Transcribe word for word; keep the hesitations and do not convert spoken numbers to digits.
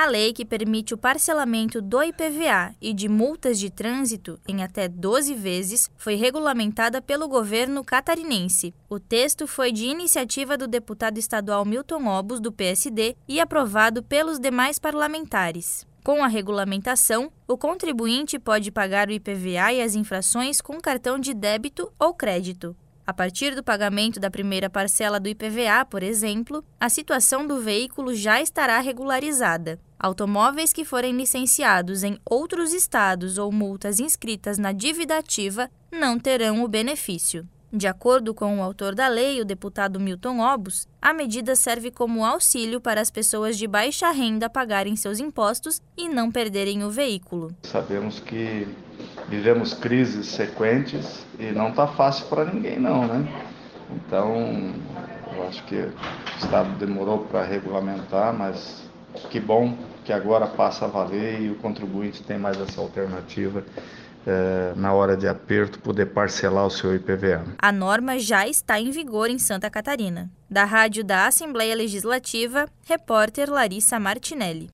A lei que permite o parcelamento do I P V A e de multas de trânsito em até doze vezes foi regulamentada pelo governo catarinense. O texto foi de iniciativa do deputado estadual Milton Obus, do P S D, e aprovado pelos demais parlamentares. Com a regulamentação, o contribuinte pode pagar o I P V A e as infrações com cartão de débito ou crédito. A partir do pagamento da primeira parcela do I P V A, por exemplo, a situação do veículo já estará regularizada. Automóveis que forem licenciados em outros estados ou multas inscritas na dívida ativa não terão o benefício. De acordo com o autor da lei, o deputado Milton Obus, a medida serve como auxílio para as pessoas de baixa renda pagarem seus impostos e não perderem o veículo. Sabemos que vivemos crises sequentes e não está fácil para ninguém não, né? Então, eu acho que o Estado demorou para regulamentar, mas que bom que agora passa a valer e o contribuinte tem mais essa alternativa. É, na hora de aperto, poder parcelar o seu I P V A. A norma já está em vigor em Santa Catarina. Da Rádio da Assembleia Legislativa, repórter Larissa Martinelli.